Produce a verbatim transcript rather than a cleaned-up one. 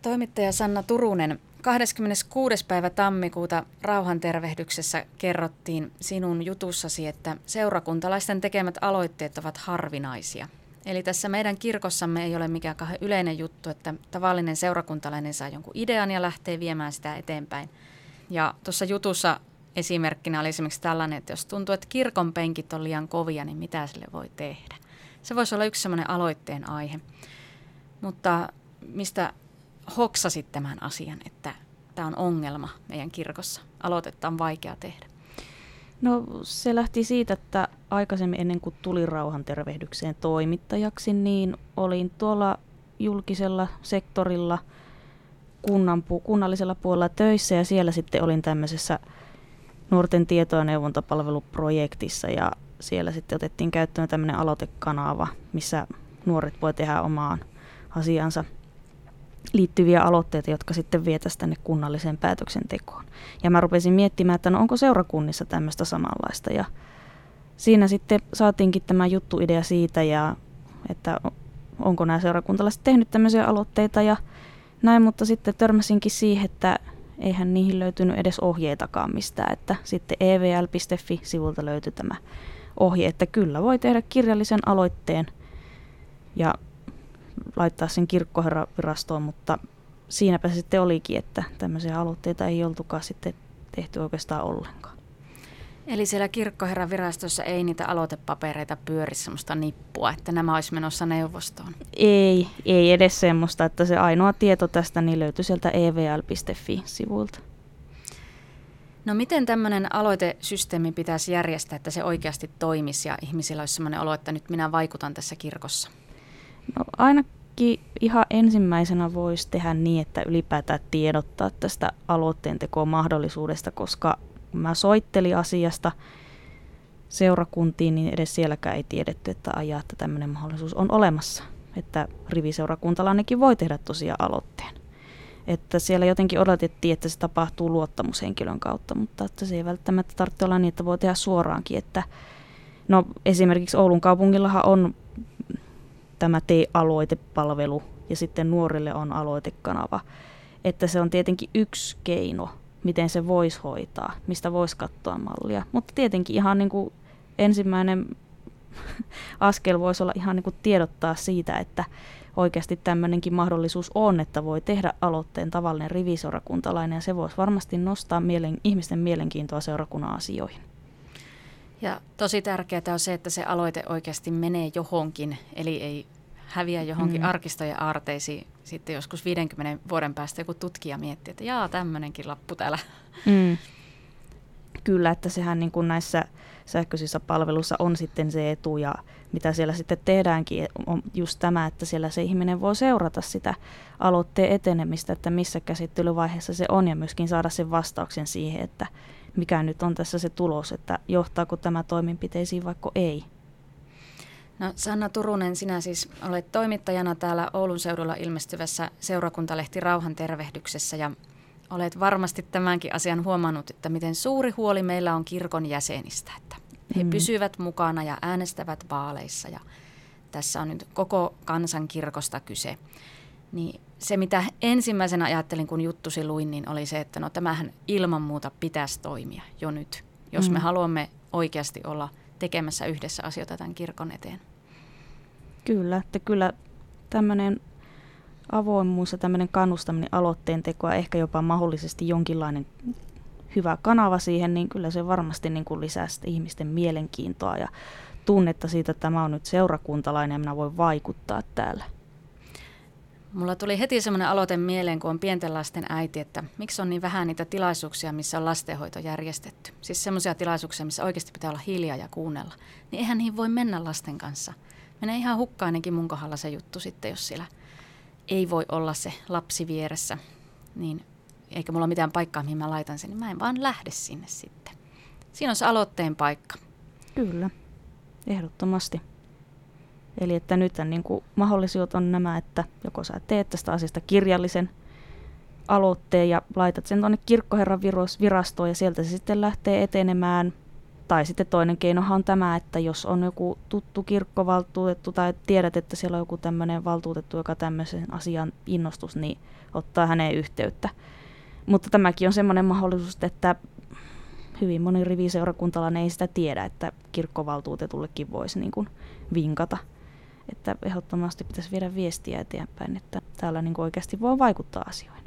Toimittaja Sanna Turunen, kahdeskymmeneskuudes päivä tammikuuta Rauhantervehdyksessä kerrottiin sinun jutussasi, että seurakuntalaisten tekemät aloitteet ovat harvinaisia. Eli tässä meidän kirkossamme ei ole mikään kauhean yleinen juttu, että tavallinen seurakuntalainen saa jonkun idean ja lähtee viemään sitä eteenpäin. Ja tuossa jutussa esimerkkinä oli esimerkiksi tällainen, että jos tuntuu, että kirkon penkit on liian kovia, niin mitä sille voi tehdä? Se voisi olla yksi sellainen aloitteen aihe. Mutta mistä hoksasit tämän asian, että tämä on ongelma meidän kirkossa? Aloitetta on vaikea tehdä. No se lähti siitä, että aikaisemmin ennen kuin tulin Rauhantervehdykseen toimittajaksi, niin olin tuolla julkisella sektorilla kunnan, kunnallisella puolella töissä ja siellä sitten olin tämmöisessä nuorten tieto- ja neuvontapalveluprojektissa ja siellä sitten otettiin käyttöön tämmöinen aloitekanava, missä nuoret voi tehdä omaan asiansa liittyviä aloitteita, jotka sitten vietäisiin tänne kunnalliseen päätöksentekoon. Ja mä rupesin miettimään, että no onko seurakunnissa tämmöistä samanlaista. Ja siinä sitten saatiinkin tämä juttuidea siitä, ja että onko nämä seurakuntalaiset tehnyt tämmöisiä aloitteita ja näin, mutta sitten törmäsinkin siihen, että eihän niihin löytynyt edes ohjeitakaan mistään. Että sitten e v l piste f i-sivulta löytyi tämä ohje, että kyllä voi tehdä kirjallisen aloitteen ja laittaa sen kirkkoherravirastoon, mutta siinäpä se sitten olikin, että tämmöisiä aloitteita ei oltukaan sitten tehty oikeastaan ollenkaan. Eli siellä kirkkoherravirastossa ei niitä aloitepapereita pyöri semmoista nippua, että nämä olisi menossa neuvostoon? Ei, ei edes semmoista, että se ainoa tieto tästä niin löytyi sieltä e v l piste f i-sivulta. No miten tämmöinen aloitesysteemi pitäisi järjestää, että se oikeasti toimisi ja ihmisillä olisi semmoinen olo, että nyt minä vaikutan tässä kirkossa? No ainakin ihan ensimmäisenä voisi tehdä niin, että ylipäätään tiedottaa tästä aloitteen tekoon mahdollisuudesta, koska mä soittelin asiasta seurakuntiin, niin edes sielläkään ei tiedetty, että ajaa, että tämmöinen mahdollisuus on olemassa. Että riviseurakuntalainenkin voi tehdä tosiaan aloitteen. Että siellä jotenkin odotettiin, että se tapahtuu luottamushenkilön kautta, mutta että se ei välttämättä tarvitse olla niin, että voi tehdä suoraankin. Että, no esimerkiksi Oulun kaupungillahan on tämä T-aloitepalvelu ja sitten nuorille on aloitekanava. Että se on tietenkin yksi keino, miten se voisi hoitaa, mistä voisi katsoa mallia. Mutta tietenkin ihan niin kuin ensimmäinen askel voisi olla ihan niin kuin tiedottaa siitä, että oikeasti tämmöinenkin mahdollisuus on, että voi tehdä aloitteen tavallinen riviseurakuntalainen ja se voisi varmasti nostaa mielen, ihmisten mielenkiintoa seurakunnan asioihin. Ja tosi tärkeää on se, että se aloite oikeasti menee johonkin, eli ei häviä johonkin mm. arkistojen aarteisiin. Sitten joskus viidenkymmenen vuoden päästä joku tutkija miettii, että jaa, tämmöinenkin lappu täällä. Mm. Kyllä, että sehän niin kuin näissä sähköisissä palveluissa on sitten se etu ja mitä siellä sitten tehdäänkin on just tämä, että siellä se ihminen voi seurata sitä aloitteen etenemistä, että missä käsittelyvaiheessa se on ja myöskin saada sen vastauksen siihen, että mikä nyt on tässä se tulos, että johtaako tämä toimenpiteisiin vaikka ei. No Sanna Turunen, sinä siis olet toimittajana täällä Oulun seudulla ilmestyvässä seurakuntalehti Rauhantervehdyksessä ja olet varmasti tämänkin asian huomannut, että miten suuri huoli meillä on kirkon jäsenistä, että he mm. pysyvät mukana ja äänestävät vaaleissa ja tässä on nyt koko kansan kirkosta kyse. Niin se, mitä ensimmäisenä ajattelin, kun juttusi luin, niin oli se, että no tämähän ilman muuta pitäisi toimia jo nyt, jos mm. me haluamme oikeasti olla tekemässä yhdessä asioita tämän kirkon eteen. Kyllä, että kyllä tämmöinen avoimuus ja tämmöinen kannustaminen aloitteen tekoa, ehkä jopa mahdollisesti jonkinlainen hyvä kanava siihen, niin kyllä se varmasti niin kuin lisää ihmisten mielenkiintoa ja tunnetta siitä, että tämä on nyt seurakuntalainen ja minä voin vaikuttaa täällä. Mulla tuli heti semmoinen aloite mieleen, kun on pienten lasten äiti, että miksi on niin vähän niitä tilaisuuksia, missä on lastenhoito järjestetty. Siis semmoisia tilaisuuksia, missä oikeasti pitää olla hiljaa ja kuunnella. Niin eihän niihin voi mennä lasten kanssa. Menee ihan hukkainenkin mun kohdalla se juttu sitten, jos siellä ei voi olla se lapsi vieressä. Niin eikä mulla ole mitään paikkaa, mihin mä laitan sen, niin mä en vaan lähde sinne sitten. Siinä on se aloitteen paikka. Kyllä, ehdottomasti. Eli että nyt niin kuin mahdollisuudet on nämä, että joko sä teet tästä asiasta kirjallisen aloitteen ja laitat sen tuonne kirkkoherran virastoon ja sieltä se sitten lähtee etenemään Tai sitten toinen keinohan on tämä, että jos on joku tuttu kirkkovaltuutettu tai tiedät, että siellä on joku tämmöinen valtuutettu, joka tämmöisen asian innostus, niin ottaa häneen yhteyttä. Mutta tämäkin on semmoinen mahdollisuus, että hyvin moni riviseurakuntalainen ei sitä tiedä, että kirkkovaltuutetullekin voisi niin kuin vinkata. Että ehdottomasti pitäisi viedä viestiä eteenpäin, että täällä niin kuin oikeasti voi vaikuttaa asioihin.